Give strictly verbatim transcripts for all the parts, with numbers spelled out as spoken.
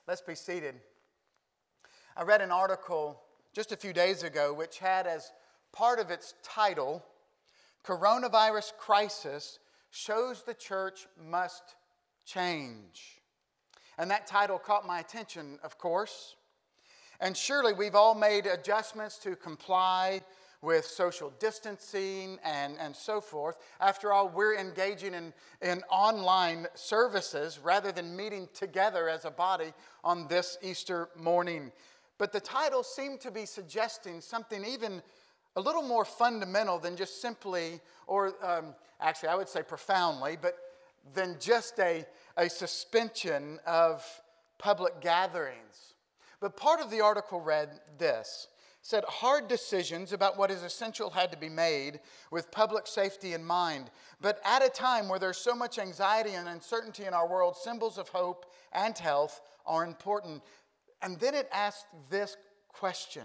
Let's be seated. I read an article just a few days ago which had as part of its title, Coronavirus Crisis Shows the Church Must Change. And that title caught my attention, of course. And surely we've all made adjustments to comply with social distancing and, and so forth. After all, we're engaging in, in online services rather than meeting together as a body on this Easter morning. But the title seemed to be suggesting something even a little more fundamental than just simply, or um, actually I would say profoundly, but than just a, a suspension of public gatherings. But part of the article read this. Said hard decisions about what is essential had to be made with public safety in mind. But at a time where there's so much anxiety and uncertainty in our world, symbols of hope and health are important. And then it asked this question.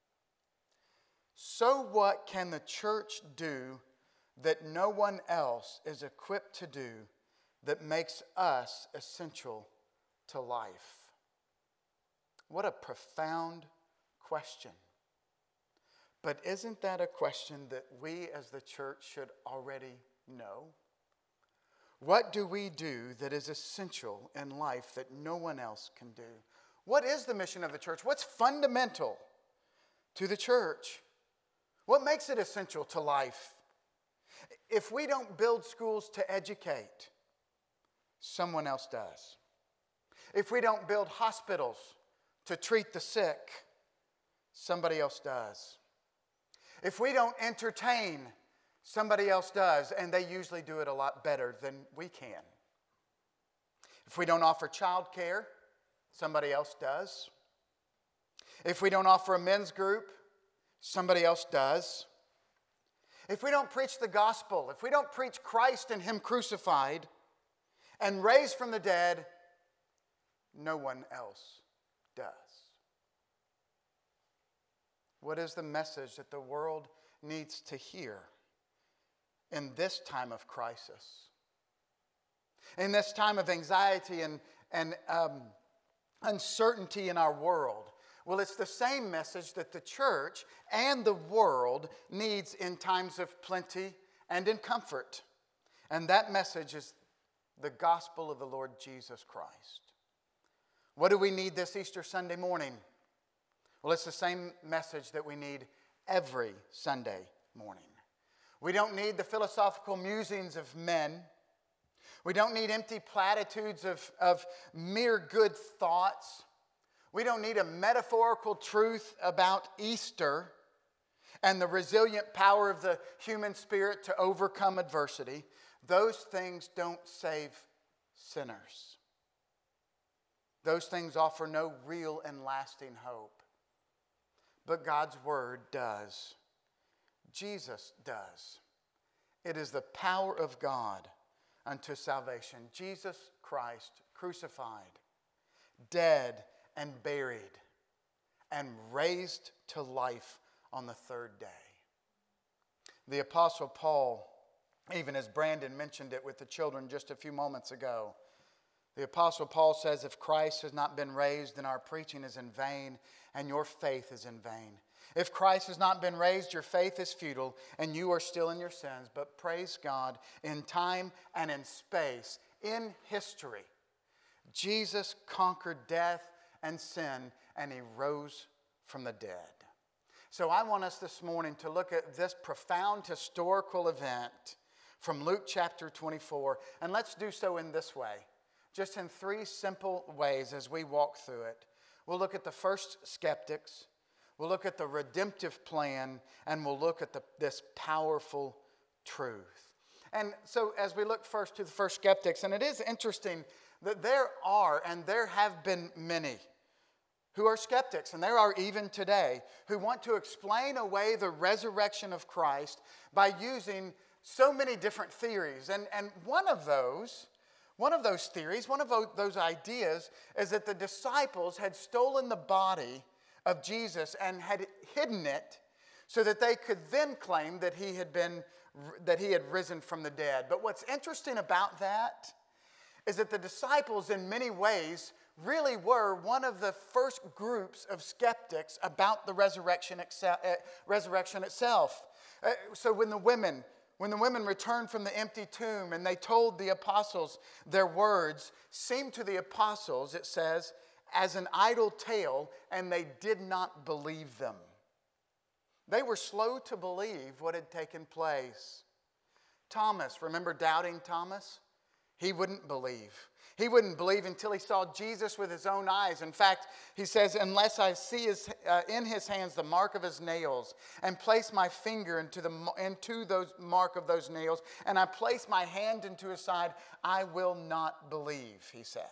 So what can the church do that no one else is equipped to do that makes us essential to life? What a profound question. But isn't that a question that we as the church should already know? What do we do that is essential in life that no one else can do? What is the mission of the church? What's fundamental to the church? What makes it essential to life? If we don't build schools to educate, someone else does. If we don't build hospitals to treat the sick, somebody else does. If we don't entertain, somebody else does, and they usually do it a lot better than we can. If we don't offer child care, somebody else does. If we don't offer a men's group, somebody else does. If we don't preach the gospel, if we don't preach Christ and Him crucified and raised from the dead, no one else does. What is the message that the world needs to hear in this time of crisis? In this time of anxiety and, and um, uncertainty in our world? Well, it's the same message that the church and the world needs in times of plenty and in comfort. And that message is the gospel of the Lord Jesus Christ. What do we need this Easter Sunday morning? Well, it's the same message that we need every Sunday morning. We don't need the philosophical musings of men. We don't need empty platitudes of, of mere good thoughts. We don't need a metaphorical truth about Easter and the resilient power of the human spirit to overcome adversity. Those things don't save sinners. Those things offer no real and lasting hope. But God's Word does. Jesus does. It is the power of God unto salvation. Jesus Christ crucified, dead and buried, and raised to life on the third day. The Apostle Paul, even as Brandon mentioned it with the children just a few moments ago, the Apostle Paul says, if Christ has not been raised, then our preaching is in vain and your faith is in vain. If Christ has not been raised, your faith is futile and you are still in your sins. But praise God, in time and in space, in history, Jesus conquered death and sin and He rose from the dead. So I want us this morning to look at this profound historical event from Luke chapter twenty-four. And let's do so in this way. Just in three simple ways as we walk through it. We'll look at the first skeptics, we'll look at the redemptive plan, and we'll look at the, this powerful truth. And so as we look first to the first skeptics, and it is interesting that there are, and there have been many, who are skeptics, and there are even today, who want to explain away the resurrection of Christ by using so many different theories. And, and one of those... One of those theories, one of those ideas is that the disciples had stolen the body of Jesus and had hidden it so that they could then claim that he had been that he had risen from the dead. But what's interesting about that is that the disciples in many ways really were one of the first groups of skeptics about the resurrection, excel, uh, resurrection itself. Uh, so when the women, when the women returned from the empty tomb and they told the apostles their words, seemed to the apostles, it says, as an idle tale, and they did not believe them. They were slow to believe what had taken place. Thomas, remember doubting Thomas? He wouldn't believe. He wouldn't believe until he saw Jesus with his own eyes. In fact, he says, unless I see his, uh, in his hands the mark of his nails, and place my finger into the into those mark of those nails, and I place my hand into his side, I will not believe, he says.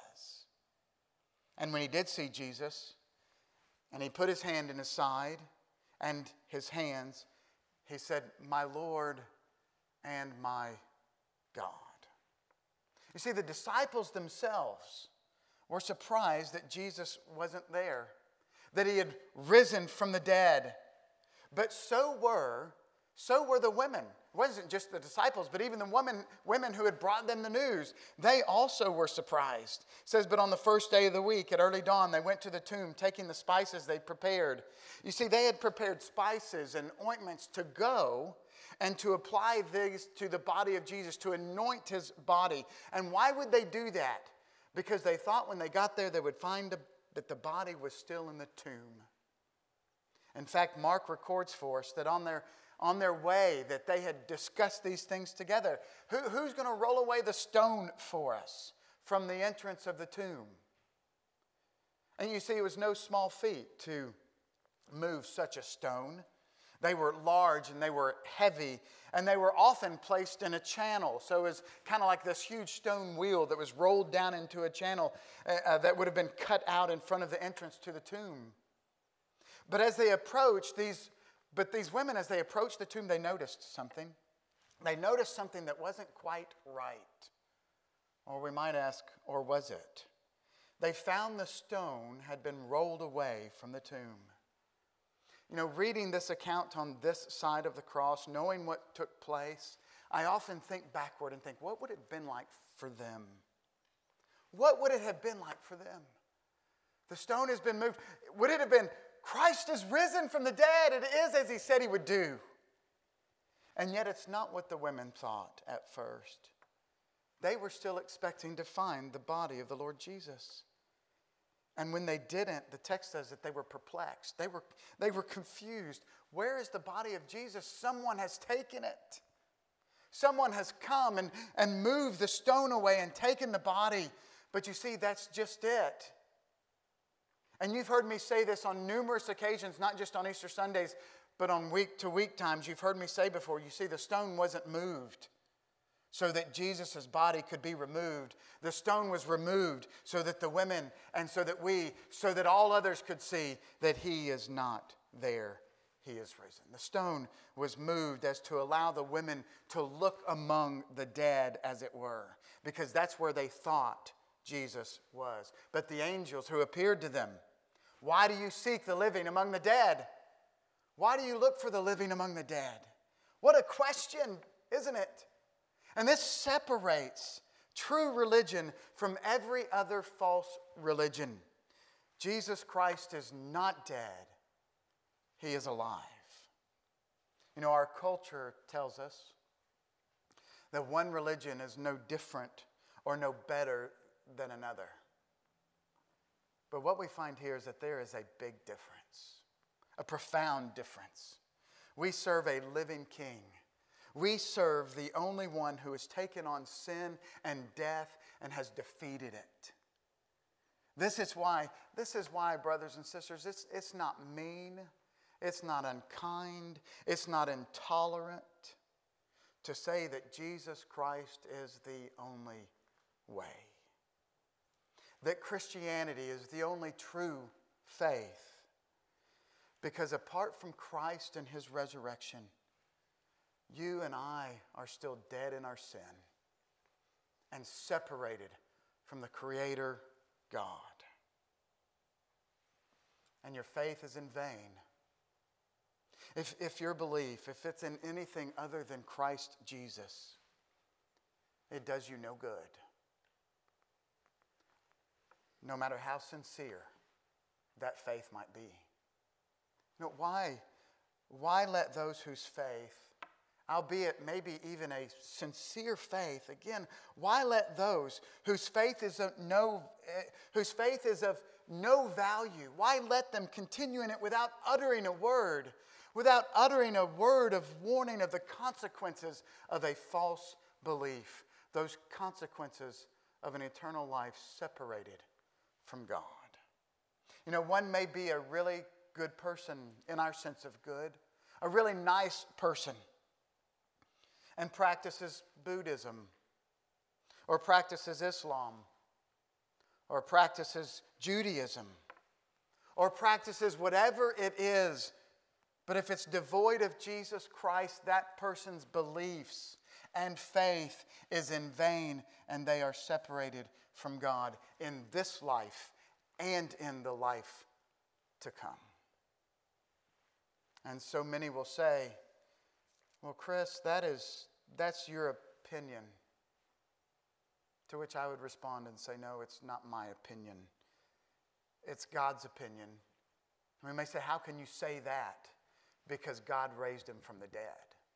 And when he did see Jesus, and he put his hand in his side and his hands, he said, my Lord and my God. You see, the disciples themselves were surprised that Jesus wasn't there, that he had risen from the dead. But so were, so were the women. It wasn't just the disciples, but even the women, women who had brought them the news. They also were surprised. It says, but on the first day of the week, at early dawn, they went to the tomb, taking the spices they prepared. You see, they had prepared spices and ointments to go and to apply these to the body of Jesus, to anoint his body. And why would they do that? Because they thought when they got there, they would find a, that the body was still in the tomb. In fact, Mark records for us that on their, on their way, that they had discussed these things together. Who, who's going to roll away the stone for us from the entrance of the tomb? And you see, it was no small feat to move such a stone. They were large and they were heavy, and they were often placed in a channel. So it was kind of like this huge stone wheel that was rolled down into a channel uh, that would have been cut out in front of the entrance to the tomb. But as they approached these, but these women, as they approached the tomb, they noticed something. They noticed something that wasn't quite right. Or we might ask, or was it? They found the stone had been rolled away from the tomb. You know, reading this account on this side of the cross, knowing what took place, I often think backward and think, what would it have been like for them? What would it have been like for them? The stone has been moved. Would it have been, Christ is risen from the dead? It is as he said he would do. And yet it's not what the women thought at first. They were still expecting to find the body of the Lord Jesus. And when they didn't, the text says that they were perplexed. They were, they were confused. Where is the body of Jesus? Someone has taken it. Someone has come and, and moved the stone away and taken the body. But you see, that's just it. And you've heard me say this on numerous occasions, not just on Easter Sundays, but on week-to-week times. You've heard me say before, you see, the stone wasn't moved so that Jesus' body could be removed. The stone was removed so that the women and so that we, so that all others could see that he is not there. He is risen. The stone was moved as to allow the women to look among the dead, as it were, because that's where they thought Jesus was. But the angels who appeared to them, why do you seek the living among the dead? Why do you look for the living among the dead? What a question, isn't it? And this separates true religion from every other false religion. Jesus Christ is not dead. He is alive. You know, our culture tells us that one religion is no different or no better than another. But what we find here is that there is a big difference, a profound difference. We serve a living King. We serve the only one who has taken on sin and death and has defeated it. This is why, this is why, brothers and sisters, it's, it's not mean, it's not unkind, it's not intolerant to say that Jesus Christ is the only way. That Christianity is the only true faith. Because apart from Christ and his resurrection, you and I are still dead in our sin and separated from the Creator God. And your faith is in vain. If, if your belief, if it's in anything other than Christ Jesus, it does you no good. no matter how sincere that faith might be. You know, why, why let those whose faith, albeit maybe even a sincere faith, again, why let those whose faith is of no, whose faith is of no value, why let them continue in it without uttering a word, without uttering a word of warning of the consequences of a false belief, those consequences of an eternal life separated from God? You know, one may be a really good person in our sense of good, a really nice person, and practices Buddhism, or practices Islam, or practices Judaism, or practices whatever it is. But if it's devoid of Jesus Christ, that person's beliefs and faith is in vain, and they are separated from God in this life and in the life to come. And so many will say, well, Chris, that is, that's your opinion. To which I would respond and say, no, it's not my opinion. It's God's opinion. And we may say, how can you say that? Because God raised him from the dead.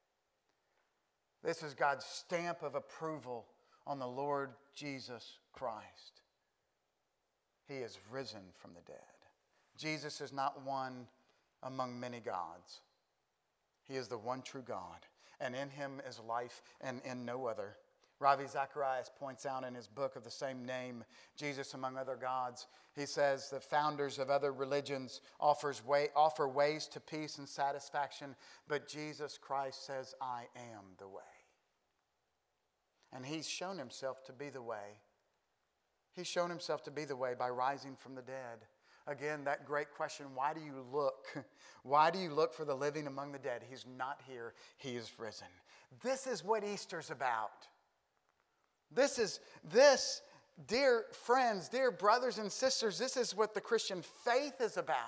This is God's stamp of approval on the Lord Jesus Christ. He is risen from the dead. Jesus is not one among many gods. He is the one true God, and in him is life and in no other. Ravi Zacharias points out in his book of the same name, Jesus Among Other Gods, he says the founders of other religions offers way, offer ways to peace and satisfaction, but Jesus Christ says, I am the way. And he's shown himself to be the way. He's shown himself to be the way by rising from the dead. Again, that great question, why do you look? Why do you look for the living among the dead? He's not here. He is risen. This is what Easter's about. This is, this, dear friends, dear brothers and sisters, this is what the Christian faith is about.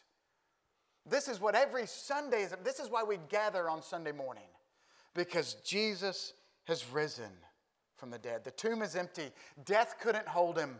This is what every Sunday is. This is why we gather on Sunday morning. Because Jesus has risen from the dead. The tomb is empty. Death couldn't hold him.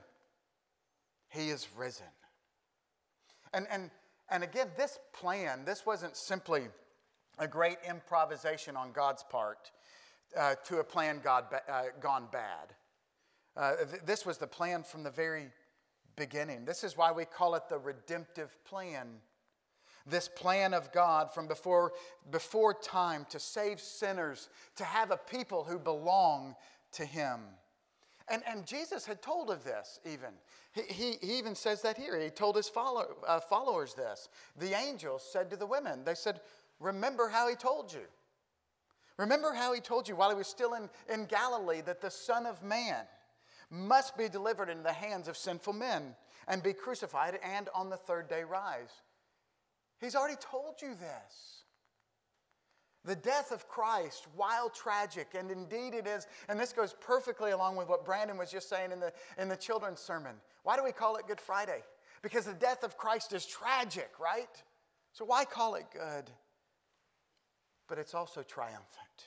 He is risen. And, and, and again, this plan, this wasn't simply a great improvisation on God's part uh, to a plan God, uh, gone bad. Uh, th- this was the plan from the very beginning. This is why we call it the redemptive plan. This plan of God from before, before time to save sinners, to have a people who belong to him. And, and Jesus had told of this even. He, he, he even says that here. He told his follow, uh, followers this. The angels said to the women, they said, remember how he told you. Remember how he told you while he was still in, in Galilee that the Son of Man must be delivered into the hands of sinful men and be crucified and on the third day rise. He's already told you this. The death of Christ, while tragic, and indeed it is, and this goes perfectly along with what Brandon was just saying in the, in the children's sermon. Why do we call it Good Friday? Because the death of Christ is tragic, right? So why call it good? But it's also triumphant.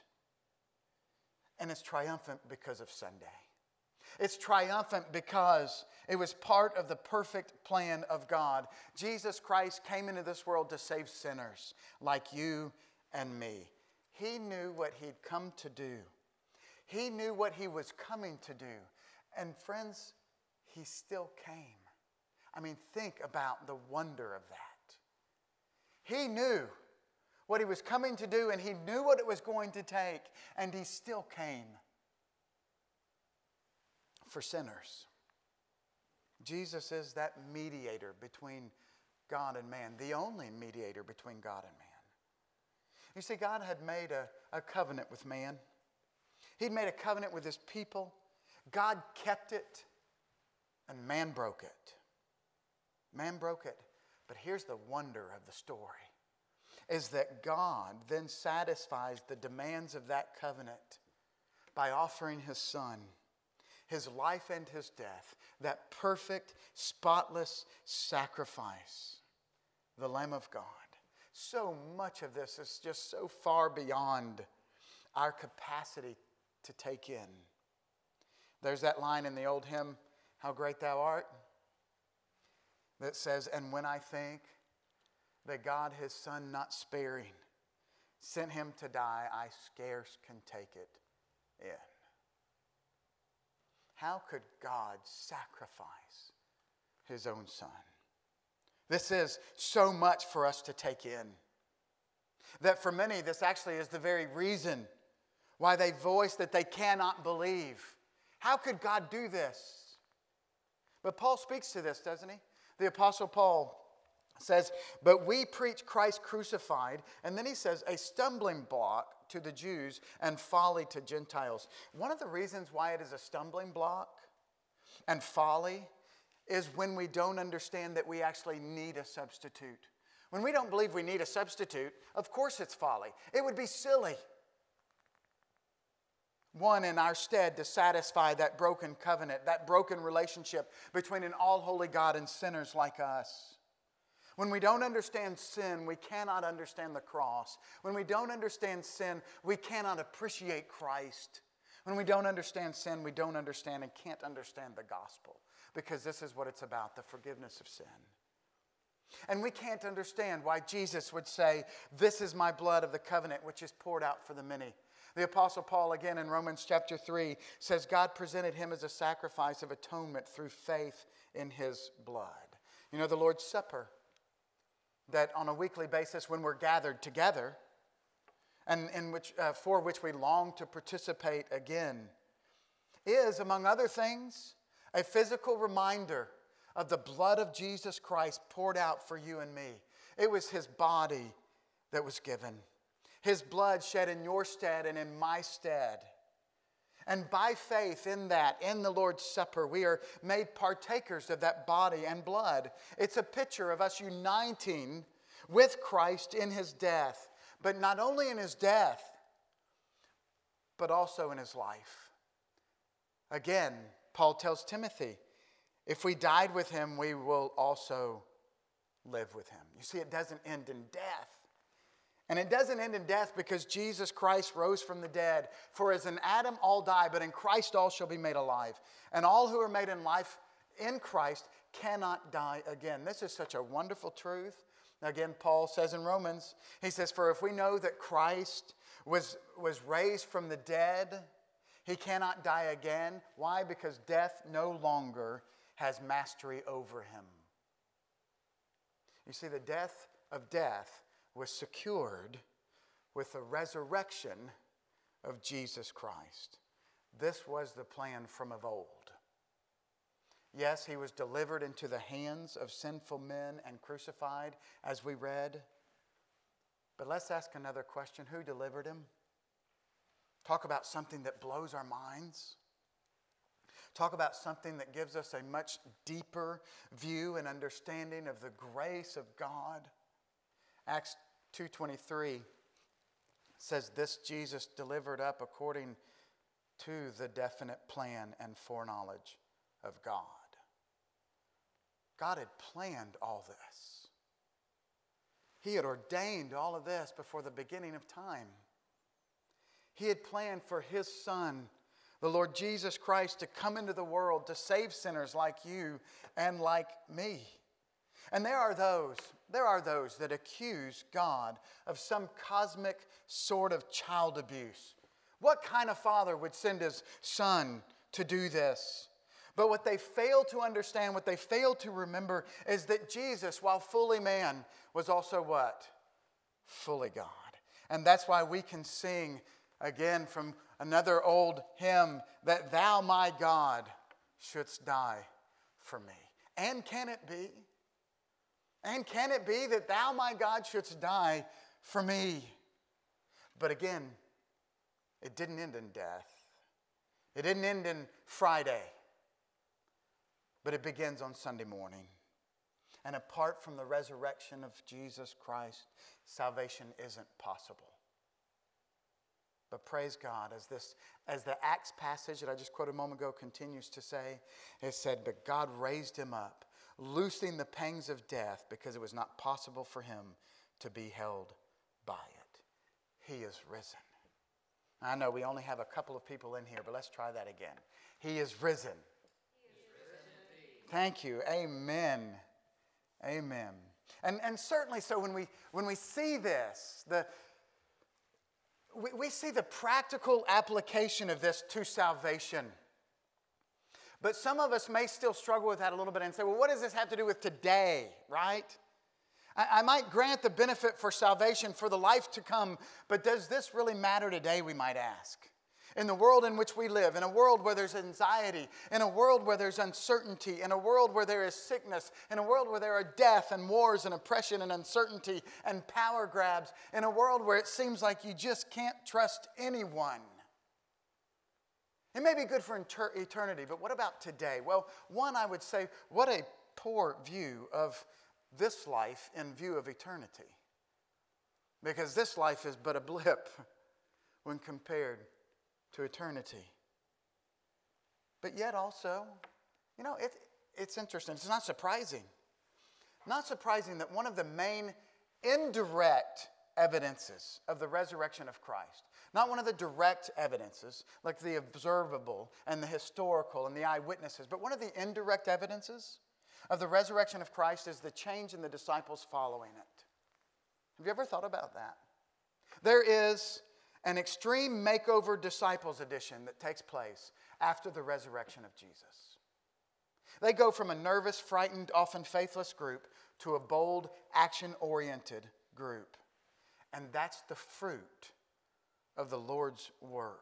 And it's triumphant because of Sunday. It's triumphant because it was part of the perfect plan of God. Jesus Christ came into this world to save sinners like you and me. He knew what he'd come to do. He knew what he was coming to do. And friends, he still came. I mean, think about the wonder of that. He knew what he was coming to do, and he knew what it was going to take, and he still came for sinners. Jesus is that mediator between God and man, the only mediator between God and man. You see, God had made a, a covenant with man. He'd made a covenant with his people. God kept it, and man broke it. Man broke it. But here's the wonder of the story, is that God then satisfies the demands of that covenant by offering his Son, his life and his death, that perfect, spotless sacrifice, the Lamb of God. So much of this is just so far beyond our capacity to take in. There's that line in the old hymn, How Great Thou Art. that says, and when I think that God, his Son not sparing, sent him to die, I scarce can take it in. How could God sacrifice his own Son? This is so much for us to take in. That for many, this actually is the very reason why they voice that they cannot believe. How could God do this? But Paul speaks to this, doesn't he? The Apostle Paul says, but we preach Christ crucified, and then he says, a stumbling block to the Jews and folly to Gentiles. One of the reasons why it is a stumbling block and folly is when we don't understand that we actually need a substitute. When we don't believe we need a substitute, of course it's folly. It would be silly. One in our stead to satisfy that broken covenant, that broken relationship between an all-holy God and sinners like us. When we don't understand sin, we cannot understand the cross. When we don't understand sin, we cannot appreciate Christ. When we don't understand sin, we don't understand and can't understand the gospel. Because this is what it's about, the forgiveness of sin. And we can't understand why Jesus would say, this is my blood of the covenant, which is poured out for the many. The Apostle Paul, again in Romans chapter three, says God presented him as a sacrifice of atonement through faith in his blood. You know, the Lord's Supper, that on a weekly basis when we're gathered together, and in which, uh, for which we long to participate again, is, among other things, a physical reminder of the blood of Jesus Christ poured out for you and me. It was his body that was given. His blood shed in your stead and in my stead. And by faith in that, in the Lord's Supper, we are made partakers of that body and blood. It's a picture of us uniting with Christ in his death. But not only in his death, but also in his life. Again, Paul tells Timothy, if we died with him, we will also live with him. You see, it doesn't end in death. And it doesn't end in death because Jesus Christ rose from the dead. For as in Adam all die, but in Christ all shall be made alive. And all who are made in life in Christ cannot die again. This is such a wonderful truth. Again, Paul says in Romans, he says, for if we know that Christ was, was raised from the dead, he cannot die again. Why? Because death no longer has mastery over him. You see, the death of death was secured with the resurrection of Jesus Christ. This was the plan from of old. Yes, he was delivered into the hands of sinful men and crucified, as we read. But let's ask another question. Who delivered him? Talk about something that blows our minds. Talk about something that gives us a much deeper view and understanding of the grace of God. Acts two twenty-three says, this Jesus delivered up according to the definite plan and foreknowledge of God. God had planned all this. He had ordained all of this before the beginning of time. He had planned for his Son, the Lord Jesus Christ, to come into the world to save sinners like you and like me. And there are those, there are those that accuse God of some cosmic sort of child abuse. What kind of father would send his son to do this? But what they fail to understand, what they fail to remember, is that Jesus, while fully man, was also what? Fully God. And that's why we can sing again from another old hymn, that thou, my God, shouldst die for me. And can it be? And can it be that thou, my God, shouldst die for me? But again, it didn't end in death. It didn't end in Friday. But it begins on Sunday morning. And apart from the resurrection of Jesus Christ, salvation isn't possible. But praise God, as this, as the Acts passage that I just quoted a moment ago continues to say, it said, but God raised him up, loosing the pangs of death, because it was not possible for him to be held by it. He is risen. I know we only have a couple of people in here, but let's try that again. He is risen. He is risen. Thank you. Amen. Amen. And, and certainly so when we, when we see this, the, we, we see the practical application of this to salvation. But some of us may still struggle with that a little bit and say, well, what does this have to do with today, right? I, I might grant the benefit for salvation for the life to come, but does this really matter today, we might ask? In the world in which we live, in a world where there's anxiety, in a world where there's uncertainty, in a world where there is sickness, in a world where there are death and wars and oppression and uncertainty and power grabs, in a world where it seems like you just can't trust anyone. It may be good for inter- eternity, but what about today? Well, one, I would say, what a poor view of this life in view of eternity. Because this life is but a blip when compared to eternity. But yet also, you know, it, it's interesting. It's not surprising. Not surprising that one of the main indirect evidences of the resurrection of Christ, not one of the direct evidences, like the observable and the historical and the eyewitnesses, but one of the indirect evidences of the resurrection of Christ is the change in the disciples following it. Have you ever thought about that? There is an extreme makeover disciples edition that takes place after the resurrection of Jesus. They go from a nervous, frightened, often faithless group to a bold, action-oriented group. And that's the fruit of the Lord's work.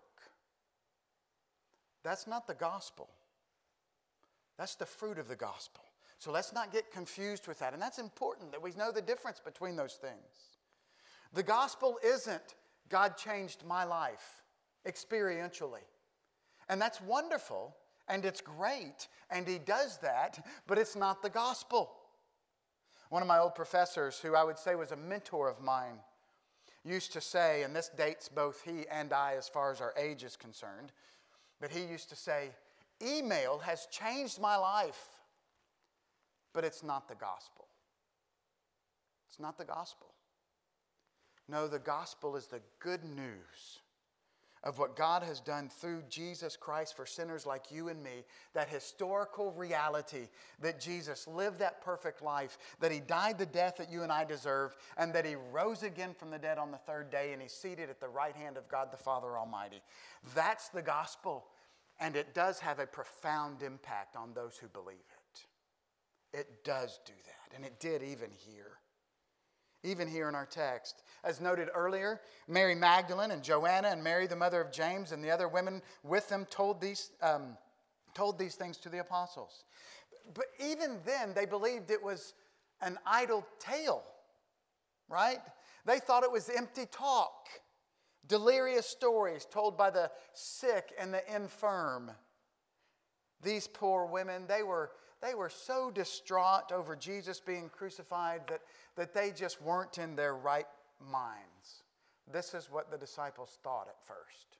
That's not the gospel. That's the fruit of the gospel. So let's not get confused with that. And that's important that we know the difference between those things. The gospel isn't God changed my life experientially. And that's wonderful, and it's great, and He does that, but it's not the gospel. One of my old professors, who I would say was a mentor of mine, used to say, and this dates both he and I as far as our age is concerned, but he used to say, email has changed my life, but it's not the gospel. It's not the gospel. No, the gospel is the good news of what God has done through Jesus Christ for sinners like you and me, that historical reality that Jesus lived that perfect life, that He died the death that you and I deserve, and that He rose again from the dead on the third day, and He's seated at the right hand of God the Father Almighty. That's the gospel, and it does have a profound impact on those who believe it. It does do that, and it did even here. Even here in our text. As noted earlier, Mary Magdalene and Joanna and Mary, the mother of James, and the other women with them told these, um, told these things to the apostles. But even then, they believed it was an idle tale, right? They thought it was empty talk, delirious stories told by the sick and the infirm. These poor women, they were They were so distraught over Jesus being crucified that, that they just weren't in their right minds. This is what the disciples thought at first.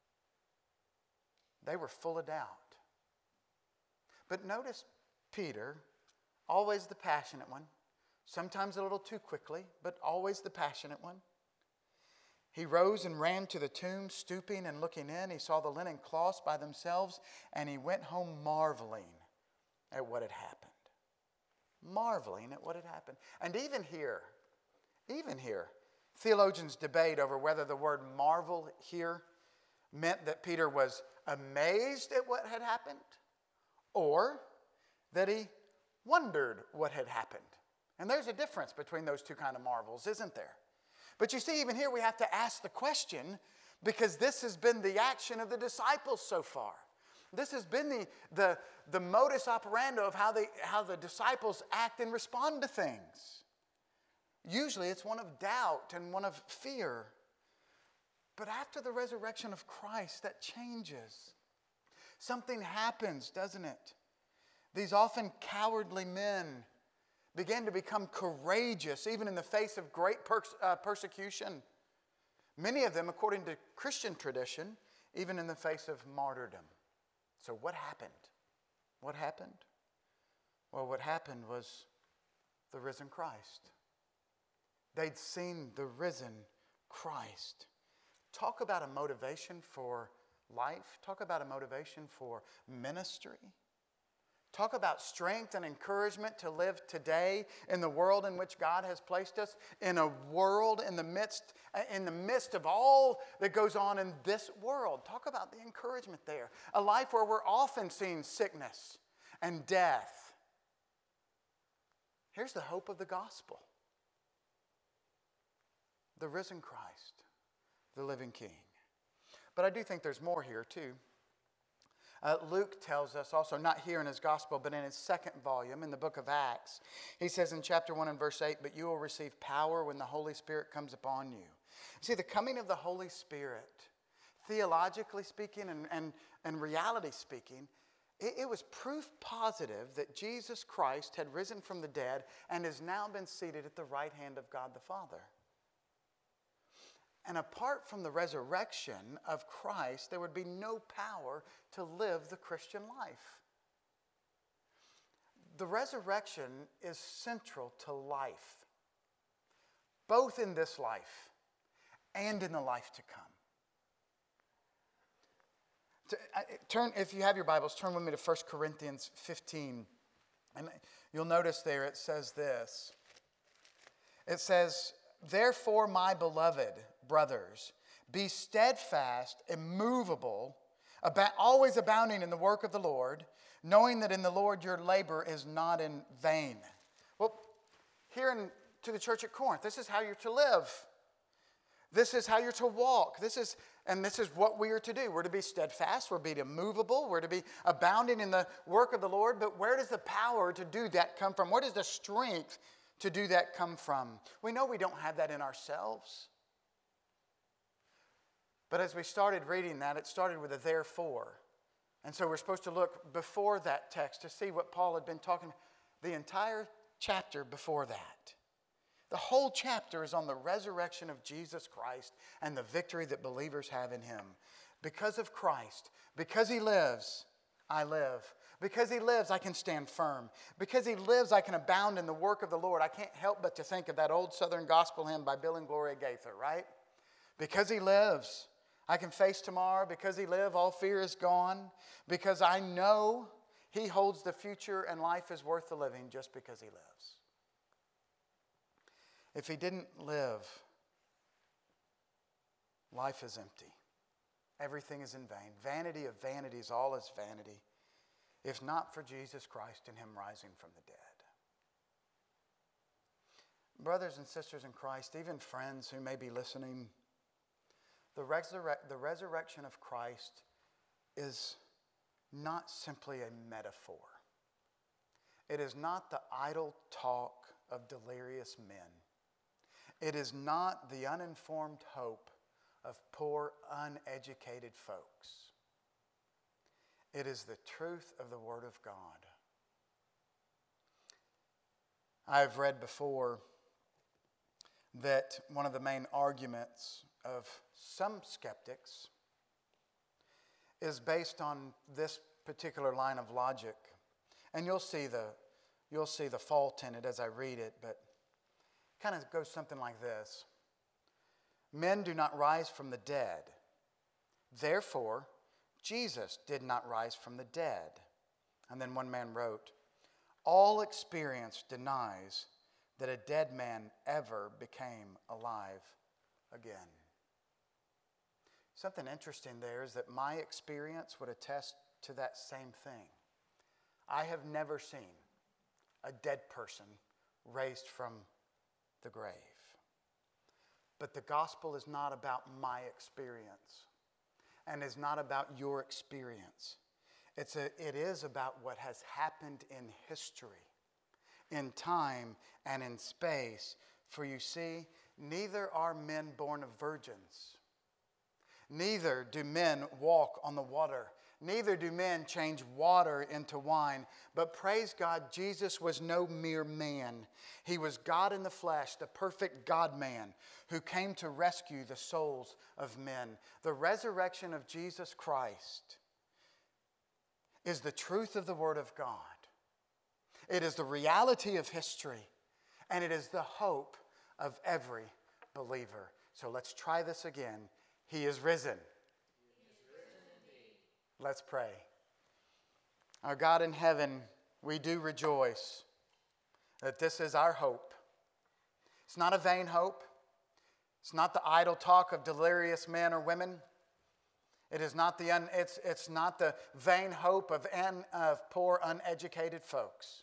They were full of doubt. But notice Peter, always the passionate one, sometimes a little too quickly, but always the passionate one. He rose and ran to the tomb, stooping and looking in. He saw the linen cloths by themselves, and he went home marveling at what had happened. Marveling at what had happened. And even here, even here, theologians debate over whether the word marvel here meant that Peter was amazed at what had happened or that he wondered what had happened. And there's a difference between those two kind of marvels, isn't there? But you see, even here we have to ask the question, because this has been the action of the disciples so far. This has been the, the, the modus operandi of how, they, how the disciples act and respond to things. Usually it's one of doubt and one of fear. But after the resurrection of Christ, that changes. Something happens, doesn't it? These often cowardly men begin to become courageous, even in the face of great per- uh, persecution. Many of them, according to Christian tradition, even in the face of martyrdom. So what happened? What happened? Well, what happened was the risen Christ. They'd seen the risen Christ. Talk about a motivation for life. Talk about a motivation for ministry. Talk about strength and encouragement to live today in the world in which God has placed us, in a world in the midst, in the midst of all that goes on in this world. Talk about the encouragement there. A life where we're often seeing sickness and death. Here's the hope of the gospel. The risen Christ, the living King. But I do think there's more here too. Uh, Luke tells us also, not here in his gospel, but in his second volume in the book of Acts, he says in chapter one and verse eight, but you will receive power when the Holy Spirit comes upon you. See, the coming of the Holy Spirit, theologically speaking and, and, and reality speaking, it, it was proof positive that Jesus Christ had risen from the dead and has now been seated at the right hand of God the Father. And apart from the resurrection of Christ, there would be no power to live the Christian life. The resurrection is central to life, both in this life and in the life to come. To, uh, turn, if you have your Bibles, turn with me to First Corinthians fifteen. And you'll notice there it says this. It says, therefore, my beloved brothers, be steadfast, immovable, about, always abounding in the work of the Lord, knowing that in the Lord your labor is not in vain. Well, here in, to the church at Corinth, this is how you're to live. This is how you're to walk. This is, and this is what we are to do. We're to be steadfast. We're to be immovable. We're to be abounding in the work of the Lord. But where does the power to do that come from? Where does the strength to do that come from? We know we don't have that in ourselves. But as we started reading that, it started with a therefore. And so we're supposed to look before that text to see what Paul had been talking, the entire chapter before that. The whole chapter is on the resurrection of Jesus Christ and the victory that believers have in him. Because of Christ, because he lives, I live. Because he lives, I can stand firm. Because he lives, I can abound in the work of the Lord. I can't help but to think of that old Southern gospel hymn by Bill and Gloria Gaither, right? Because he lives, I can face tomorrow. Because he lives, all fear is gone. Because I know he holds the future and life is worth the living just because he lives. If he didn't live, life is empty. Everything is in vain. Vanity of vanities, all is vanity, if not for Jesus Christ and him rising from the dead. Brothers and sisters in Christ, even friends who may be listening, the, resurre- the resurrection of Christ is not simply a metaphor. It is not the idle talk of delirious men. It is not the uninformed hope of poor, uneducated folks. It is the truth of the Word of God. I've read before that one of the main arguments of some skeptics is based on this particular line of logic. And you'll see the, you'll see the fault in it as I read it, but it kind of goes something like this. Men do not rise from the dead. Therefore, Jesus did not rise from the dead. And then one man wrote, all experience denies that a dead man ever became alive again. Something interesting there is that my experience would attest to that same thing. I have never seen a dead person raised from the grave. But the gospel is not about my experience and is not about your experience. It's a, it is about what has happened in history, in time and in space. For you see, neither are men born of virgins. Neither do men walk on the water. Neither do men change water into wine. But praise God, Jesus was no mere man. He was God in the flesh, the perfect God-man who came to rescue the souls of men. The resurrection of Jesus Christ is the truth of the Word of God. It is the reality of history, and it is the hope of every believer. So let's try this again. He is risen. Let's pray. Our God in heaven, we do rejoice that this is our hope. It's not a vain hope. It's not the idle talk of delirious men or women. It is not the, un, it's, it's not the vain hope of, un, of poor, uneducated folks.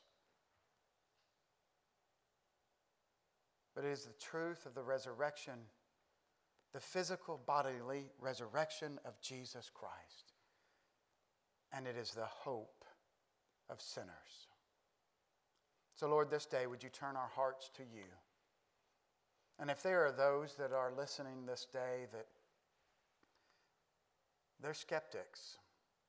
But it is the truth of the resurrection, the physical bodily resurrection of Jesus Christ. And it is the hope of sinners. So Lord, this day would you turn our hearts to you. And if there are those that are listening this day that they're skeptics,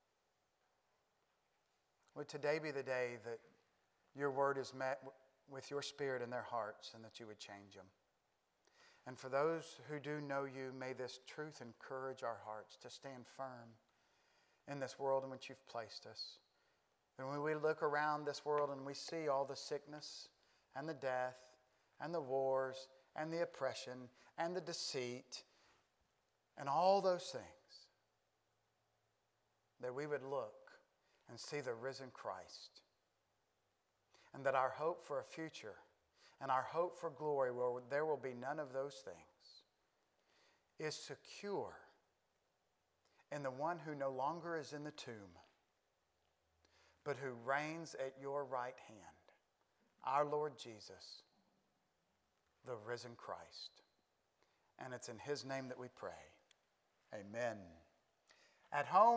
would today be the day that your word is met with your spirit in their hearts and that you would change them. And for those who do know you, may this truth encourage our hearts to stand firm in this world in which you've placed us. And when we look around this world and we see all the sickness and the death and the wars and the oppression and the deceit and all those things, that we would look and see the risen Christ. And that our hope for a future and our hope for glory, where there will be none of those things, is secure in the one who no longer is in the tomb, but who reigns at your right hand, our Lord Jesus, the risen Christ. And it's in his name that we pray. Amen. At home,